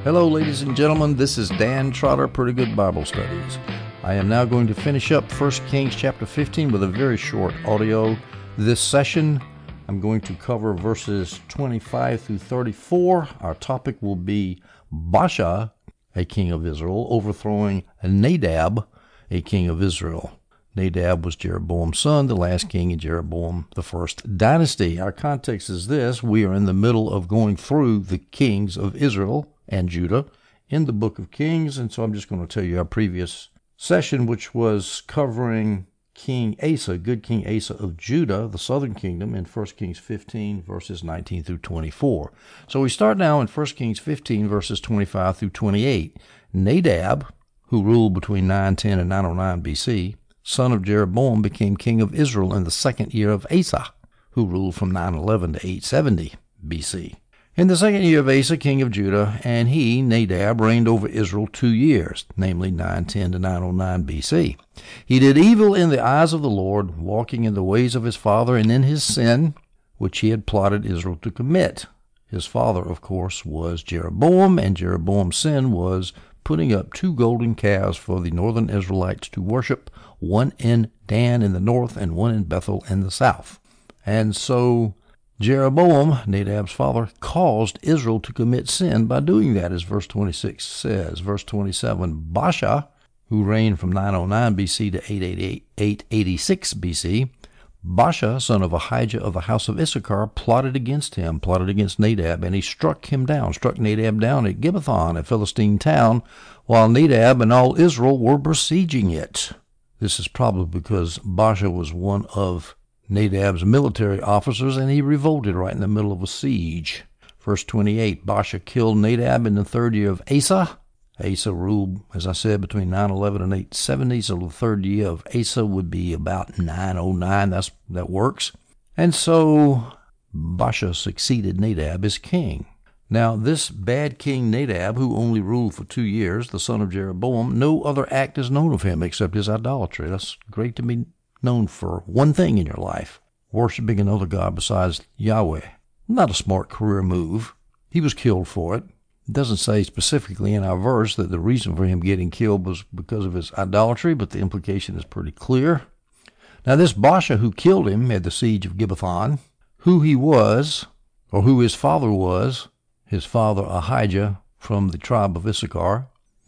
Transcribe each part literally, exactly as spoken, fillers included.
Hello, ladies and gentlemen. This is Dan Trotter, Pretty Good Bible Studies. I am now going to finish up First Kings chapter fifteen with a very short audio. This session, I'm going to cover verses twenty-five through thirty-four. Our topic will be Baasha, a king of Israel, overthrowing Nadab, a king of Israel. Nadab was Jeroboam's son, the last king in Jeroboam the first dynasty. Our context is this. We are in the middle of going through the kings of Israel and Judah in the book of Kings, and so I'm just going to tell you our previous session, which was covering King Asa, good King Asa of Judah, the southern kingdom, in First Kings fifteen, verses nineteen through twenty-four. So we start now in First Kings fifteen, verses twenty-five through twenty-eight. Nadab, who ruled between nine ten and nine oh nine B C, son of Jeroboam, became king of Israel in the second year of Asa, who ruled from nine eleven to eight seventy B C. In the second year of Asa, king of Judah, and he, Nadab, reigned over Israel two years, namely nine ten to nine oh nine B C. He did evil in the eyes of the Lord, walking in the ways of his father and in his sin, which he had plotted Israel to commit. His father, of course, was Jeroboam, and Jeroboam's sin was putting up two golden calves for the northern Israelites to worship, one in Dan in the north and one in Bethel in the south. And so Jeroboam, Nadab's father, caused Israel to commit sin by doing that, as verse twenty-six says. Verse twenty-seven, Baasha, who reigned from nine oh nine B C to eight eighty-six B C, Baasha, son of Ahijah of the house of Issachar, plotted against him, plotted against Nadab, and he struck him down, struck Nadab down at Gibbethon, a Philistine town, while Nadab and all Israel were besieging it. This is probably because Baasha was one of Nadab's military officers, and he revolted right in the middle of a siege. Verse twenty-eight, Baasha killed Nadab in the third year of Asa. Asa ruled, as I said, between nine eleven and eight seventy, so the third year of Asa would be about nine oh nine. That's, that works. And so Baasha succeeded Nadab as king. Now, this bad king Nadab, who only ruled for two years, the son of Jeroboam, no other act is known of him except his idolatry. That's great to be known for one thing in your life, worshiping another god besides Yahweh. Not a smart career move. He was killed for it. It doesn't say specifically in our verse that the reason for him getting killed was because of his idolatry, but the implication is pretty clear. Now, this Baasha who killed him at the siege of Gibbethon, who he was, or who his father was, his father Ahijah from the tribe of Issachar,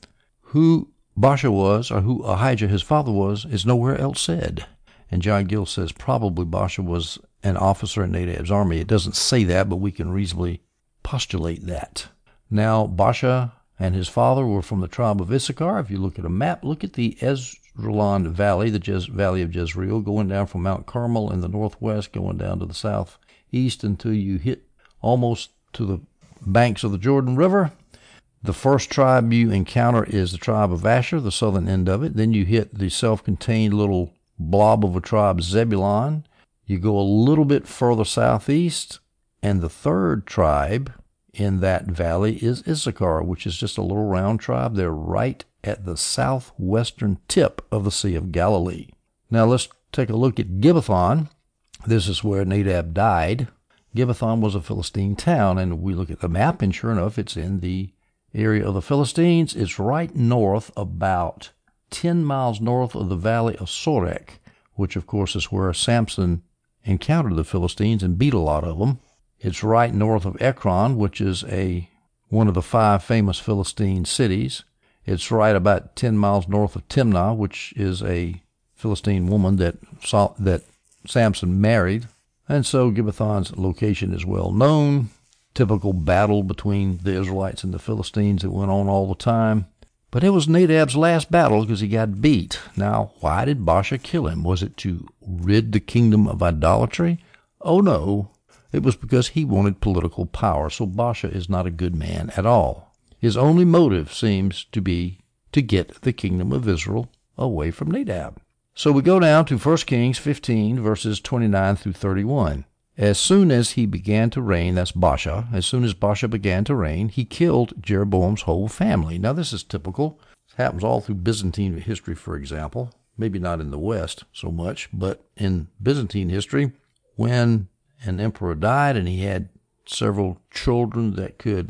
who Baasha was, or who Ahijah his father was, is nowhere else said. And John Gill says probably Baasha was an officer in Nadab's army. It doesn't say that, but we can reasonably postulate that. Now, Baasha and his father were from the tribe of Issachar. If you look at a map, look at the Esdraelon Valley, the Jez- Valley of Jezreel, going down from Mount Carmel in the northwest, going down to the southeast until you hit almost to the banks of the Jordan River. The first tribe you encounter is the tribe of Asher, the southern end of it. Then you hit the self-contained little blob of a tribe, Zebulon. You go a little bit further southeast, and the third tribe in that valley is Issachar, which is just a little round tribe. They're right at the southwestern tip of the Sea of Galilee. Now let's take a look at Gibbethon. This is where Nadab died. Gibbethon was a Philistine town, and we look at the map, and sure enough, it's in the area of the Philistines. It's right north, about ten miles north of the valley of Sorek, which of course is where Samson encountered the Philistines and beat a lot of them. It's right north of Ekron, which is a one of the five famous Philistine cities. It's right about ten miles north of Timnah, which is a Philistine woman that saw, that Samson married. And so Gibbethon's location is well known. Typical battle between the Israelites and the Philistines that went on all the time. But it was Nadab's last battle because he got beat. Now, why did Baasha kill him? Was it to rid the kingdom of idolatry? Oh, no. It was because he wanted political power. So Baasha is not a good man at all. His only motive seems to be to get the kingdom of Israel away from Nadab. So we go down to First Kings fifteen, verses twenty-nine through thirty-one. As soon as he began to reign, that's Baasha, as soon as Baasha began to reign, he killed Jeroboam's whole family. Now, this is typical. It happens all through Byzantine history, for example. Maybe not in the West so much, but in Byzantine history, when an emperor died and he had several children that could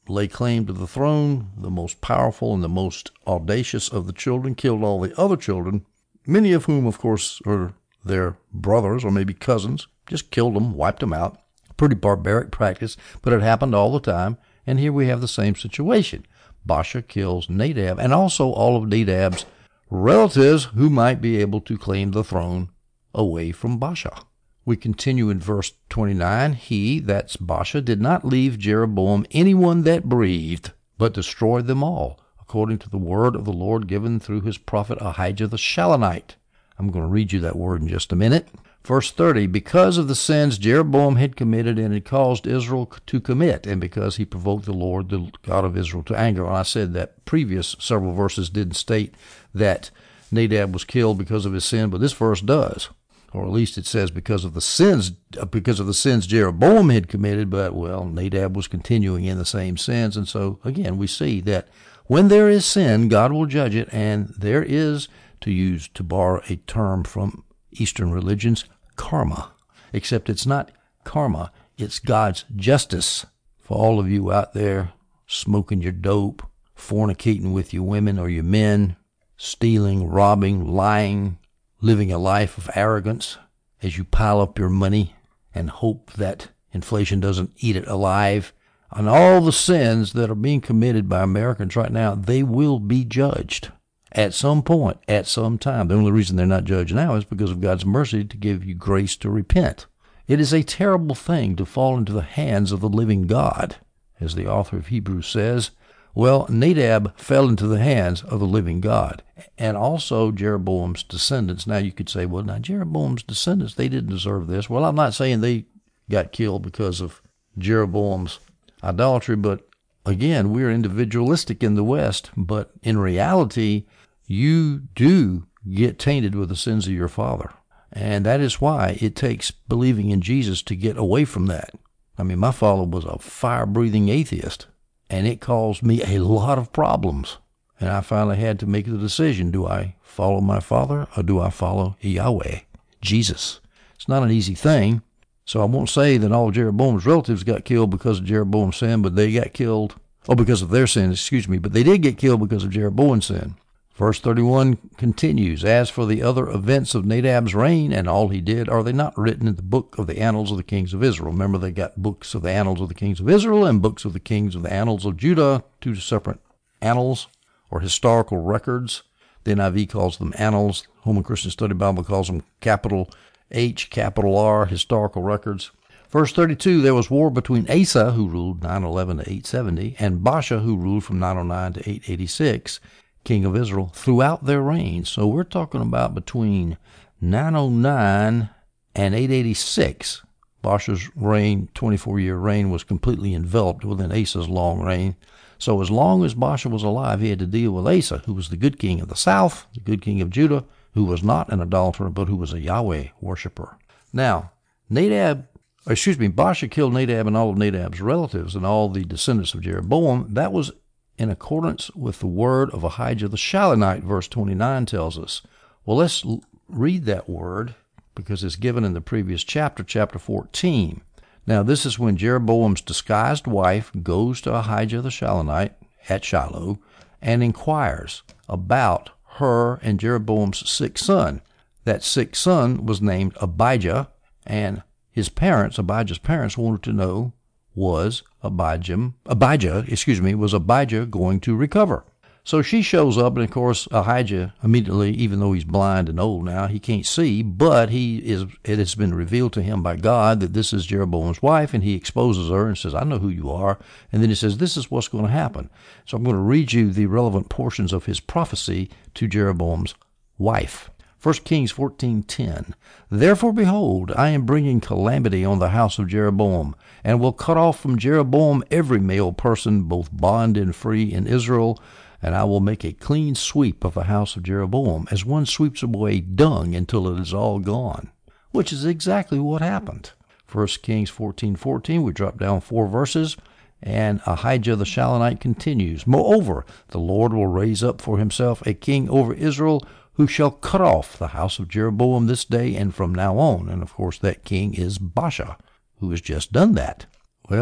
lay claim to the throne, the most powerful and the most audacious of the children, killed all the other children, many of whom, of course, are their brothers or maybe cousins, just killed them, wiped them out. Pretty barbaric practice, but it happened all the time. And here we have the same situation. Baasha kills Nadab and also all of Nadab's relatives who might be able to claim the throne away from Baasha. We continue in verse twenty-nine. He, that's Baasha, did not leave Jeroboam anyone that breathed, but destroyed them all, according to the word of the Lord given through his prophet Ahijah the Shilonite. I'm going to read you that word in just a minute. Verse thirty, because of the sins Jeroboam had committed and had caused Israel to commit, and because he provoked the Lord, the God of Israel, to anger. And I said that previous several verses didn't state that Nadab was killed because of his sin, but this verse does. Or at least it says because of the sins, because of the sins Jeroboam had committed, but, well, Nadab was continuing in the same sins. And so, again, we see that when there is sin, God will judge it, and there is, to use, to borrow a term from Eastern religions, karma. Except it's not karma, it's God's justice. For all of you out there smoking your dope, fornicating with your women or your men, stealing, robbing, lying, living a life of arrogance as you pile up your money and hope that inflation doesn't eat it alive, and all the sins that are being committed by Americans right now, they will be judged. At some point, at some time. The only reason they're not judged now is because of God's mercy to give you grace to repent. It is a terrible thing to fall into the hands of the living God, as the author of Hebrews says. Well, Nadab fell into the hands of the living God, and also Jeroboam's descendants. Now you could say, well, now Jeroboam's descendants, they didn't deserve this. Well, I'm not saying they got killed because of Jeroboam's idolatry, but again, we're individualistic in the West, but in reality, you do get tainted with the sins of your father. And that is why it takes believing in Jesus to get away from that. I mean, my father was a fire-breathing atheist, and it caused me a lot of problems. And I finally had to make the decision, do I follow my father or do I follow Yahweh, Jesus? It's not an easy thing. So I won't say that all Jeroboam's relatives got killed because of Jeroboam's sin, but they got killed, or because of their sin, excuse me, but they did get killed because of Jeroboam's sin. Verse thirty-one continues, as for the other events of Nadab's reign and all he did, are they not written in the book of the annals of the kings of Israel? Remember, they got books of the annals of the kings of Israel and books of the kings of the annals of Judah, two separate annals or historical records. The N I V calls them annals. Holman Christian Study Bible calls them capital H, capital R, historical records. Verse thirty-two, there was war between Asa, who ruled nine eleven to eight seventy, and Baasha, who ruled from nine oh nine to eight eighty-six, king of Israel, throughout their reigns. So we're talking about between nine oh nine and eight eighty-six. Baasha's reign, twenty-four-year reign, was completely enveloped within Asa's long reign. So as long as Baasha was alive, he had to deal with Asa, who was the good king of the south, the good king of Judah, who was not an idolater, but who was a Yahweh worshiper. Now, Nadab, excuse me, Baasha killed Nadab and all of Nadab's relatives and all the descendants of Jeroboam. That was in accordance with the word of Ahijah the Shilonite, verse twenty-nine tells us. Well, let's l- read that word because it's given in the previous chapter, chapter fourteen. Now, this is when Jeroboam's disguised wife goes to Ahijah the Shilonite at Shiloh and inquires about her and Jeroboam's sick son. That sick son was named Abijah, and his parents, Abijah's parents, wanted to know, was Abijah, Abijah, excuse me, was Abijah going to recover? So she shows up, and of course, Ahijah immediately, even though he's blind and old now, he can't see, but he is. It has been revealed to him by God that this is Jeroboam's wife, and he exposes her and says, I know who you are. And then he says, this is what's going to happen. So I'm going to read you the relevant portions of his prophecy to Jeroboam's wife. First Kings fourteen ten. Therefore, behold, I am bringing calamity on the house of Jeroboam, and will cut off from Jeroboam every male person, both bond and free, in Israel, and I will make a clean sweep of the house of Jeroboam, as one sweeps away dung until it is all gone, which is exactly what happened. First Kings fourteen fourteen, we drop down four verses, and Ahijah the Shilonite continues, Moreover, the Lord will raise up for himself a king over Israel, who shall cut off the house of Jeroboam this day and from now on. And of course that king is Baasha, who has just done that. Well,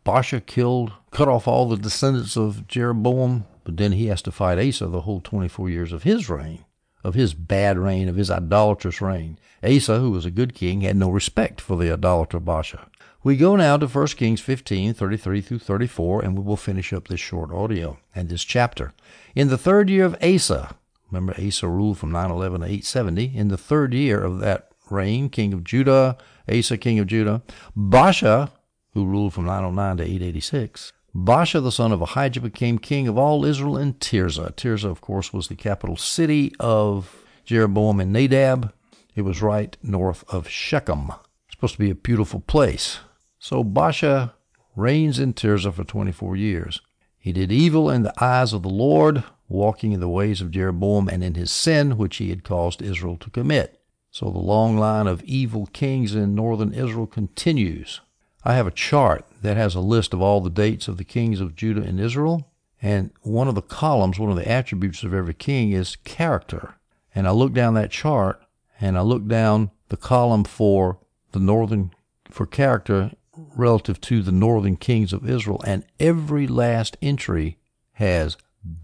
Baasha killed, cut off all the descendants of Jeroboam, but then he has to fight Asa the whole twenty-four years of his reign, of his bad reign, of his idolatrous reign. Asa, who was a good king, had no respect for the idolater Baasha. We go now to First Kings fifteen, thirty-three through thirty-four, and we will finish up this short audio and this chapter. In the third year of Asa, remember Asa ruled from nine eleven to eight seventy, in the third year of that reign, king of Judah, Asa, king of Judah, Baasha, who ruled from nine oh nine to eight eighty-six, Baasha, the son of Ahijah, became king of all Israel in Tirzah. Tirzah, of course, was the capital city of Jeroboam and Nadab. It was right north of Shechem. It's supposed to be a beautiful place. So Baasha reigns in Tirzah for twenty-four years. He did evil in the eyes of the Lord, walking in the ways of Jeroboam and in his sin, which he had caused Israel to commit. So the long line of evil kings in northern Israel continues. I have a chart that has a list of all the dates of the kings of Judah and Israel, and one of the columns, one of the attributes of every king is character. And I look down that chart, and I look down the column for the northern, for character relative to the northern kings of Israel, and every last entry has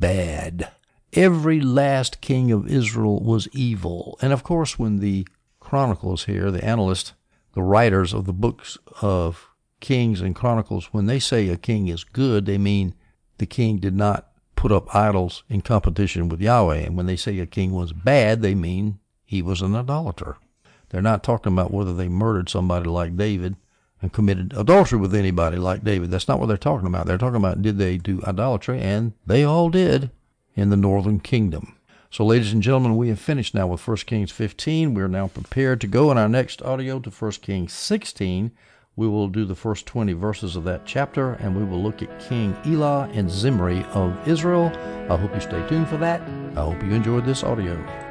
bad. Every last king of Israel was evil. And of course, when the chroniclers here, the analysts, the writers of the books of Kings and Chronicles, when they say a king is good, they mean the king did not put up idols in competition with Yahweh. And when they say a king was bad, they mean he was an idolater. They're not talking about whether they murdered somebody like David and committed adultery with anybody like David. That's not what they're talking about. They're talking about did they do idolatry, and they all did in the northern kingdom. So, ladies and gentlemen, we have finished now with First Kings fifteen. We are now prepared to go in our next audio to First Kings sixteen. We will do the first twenty verses of that chapter, and we will look at King Elah and Zimri of Israel. I hope you stay tuned for that. I hope you enjoyed this audio.